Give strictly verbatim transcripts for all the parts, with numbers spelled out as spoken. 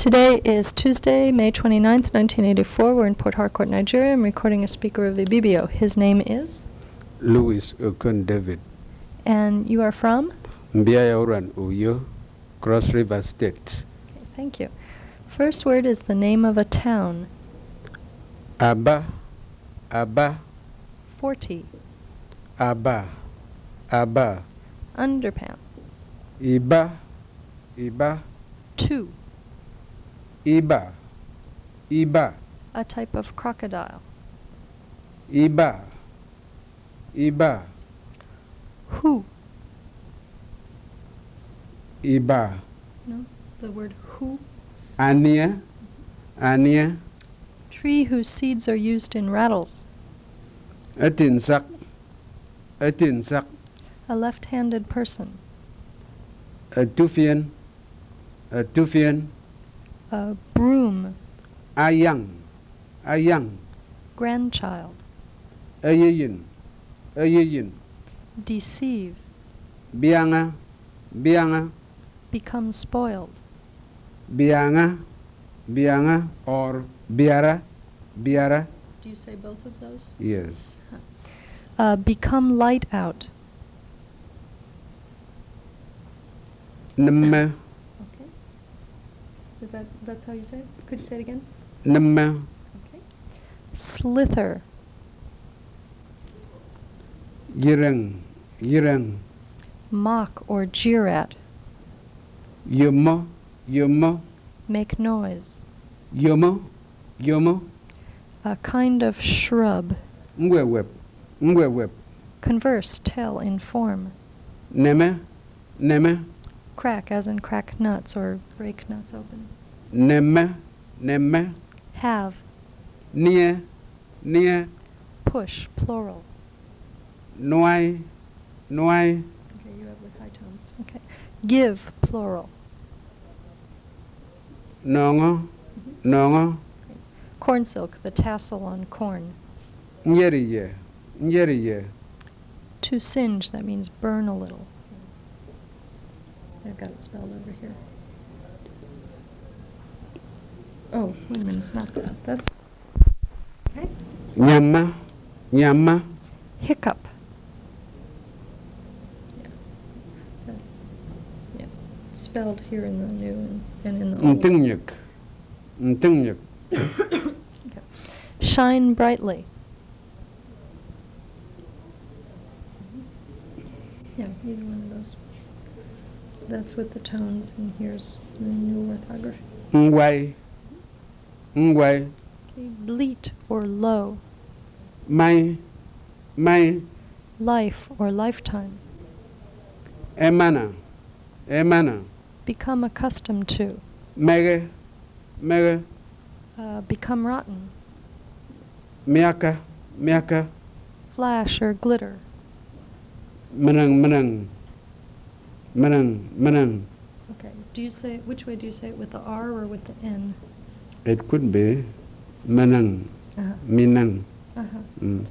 Today is Tuesday, May twenty-ninth, nineteen eighty-four. We're in Port Harcourt, Nigeria. I'm recording a speaker of Ibibio. His name is? Louis Okon David. And you are from? Mbiayauran Uyo, Cross River State. Okay, thank you. First word is the name of a town. Aba, Aba. Forty. Aba, Aba. Underpants. Iba, Iba. Two. Iba, Iba. A type of crocodile. Iba, Iba. Who? Iba. No, the word who. Ania, Ania. Tree whose seeds are used in rattles. Atinsak, Atinsak. A left-handed person. Atufian, Atufian. A broom. Ayang, Ayang. Grandchild. Ayayin, Ayayin. Deceive. Bianga, Bianga. Become spoiled. Bianga, Bianga, or Biara, Biara. Do you say both of those? Yes. Uh, become light out. Nama, Okay. Is that, that's how you say it? Could you say it again? Nama. Okay. Slither. Yirang, Yirang. Mock or jeer at. Yumo, Yumo, Make noise. Yumo, Yumo. A kind of shrub. Ngweweb, Ngweweb. Converse, tell, inform. Neme, Neme. Crack, as in crack nuts or break nuts open. Neme, Neme. Have. Nia, Nia. Push, plural. Noi, Noi. Okay, you have the high tones. Okay. Give, plural. Nongo, Nongo. Corn silk, the tassel on corn. Nyeriye, Nyeriye. To singe, that means burn a little. I've got it spelled over here. Oh, wait a minute, it's not that. That's okay. Nyama, Nyama. Hiccup. Yeah. That- yeah. Spelled here in the new and, and in the old. Ntingnyuk, Ntingnyuk. Okay. Shine brightly. Yeah, either one of those. That's with the tones, and here's the new orthography. Ngwai, Ngwai. Okay. Bleat or low. Mai, Mai. Life or lifetime. Emana, Emana. Become accustomed to. Mege, Mege. Uh, become rotten. Miaka, Miaka. Flash or glitter. Menang, Menang. Menang, Menang. Okay. Do you say, which way do you say it, with the R or with the N? It could be Menang, Uh-huh. Minang. Uh-huh. Mm.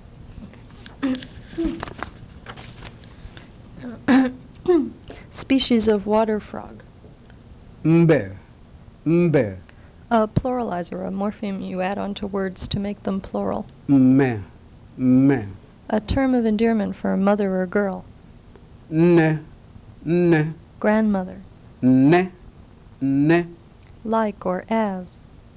Species of water frog. Mbe, Mbe. A pluralizer, a morpheme you add onto words to make them plural. Me, Me. A term of endearment for a mother or girl. Ne, Ne. Grandmother. Ne, Ne. Like or as.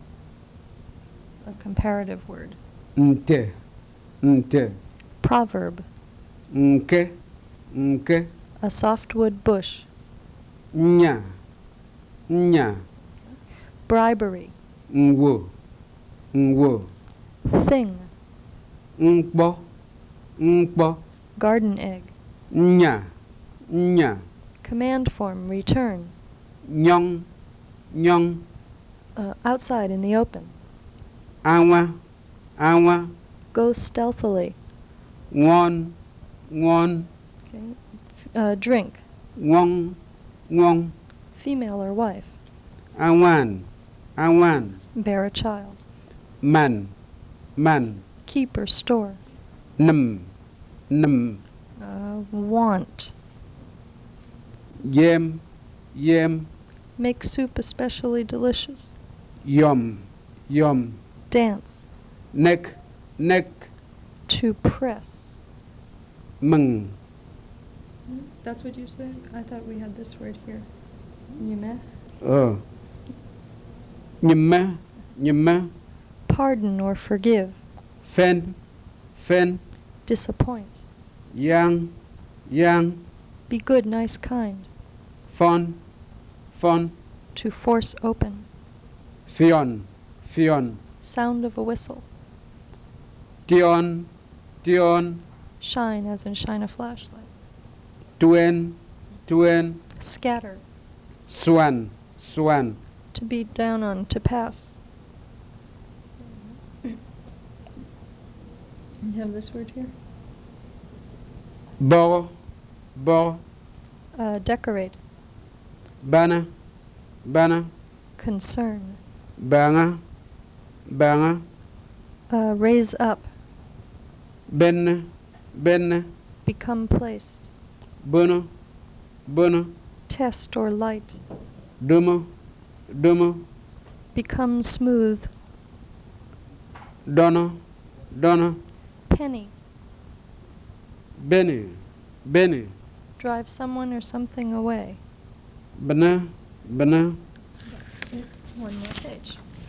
A comparative word. Nte, Nte. Proverb. Nke, Nke. A softwood bush. Nya, Nya. Bribery. Ngwo, Ngwo. Thing. Nkpo, Nkpo. Garden egg. Nya, Nya. Command form, return. Nyong, Nyong. Uh, outside in the open. Awa, Awa. Go stealthily. Ngon, Ngon. Okay. F- uh, drink. Ngong, Ngong. Female or wife. Awan, Awan. Bear a child. Man, Man. Keep or store. Num, Num. Uh, want. Yem, Yem. Make soup especially delicious. Yom, yom. Dance. Neck, neck. To press. Mung. That's what you said? I thought we had this word here. Nyme. Ờ. Nymme, nymme. Pardon or forgive. Phen, phen. Disappoint. Yang, yang. Be good, nice, kind. Fon, fon. To force open. Fion, fion. Sound of a whistle. Tion, tion. Shine, as in shine a flashlight. Tuen, tuen. Scatter. Swan, swan. To beat down on, to pass. You have this word here? Bo, bo. Uh, decorate. Bana, bana. Concern. Banga, banga. Uh, raise up. Ben, ben. Become placed. Bono, bono. Test or light. Dumo, dumo. Become smooth. Dono, dono. Penny. Benny, benny. Drive someone or something away. Bana, bana. One more page.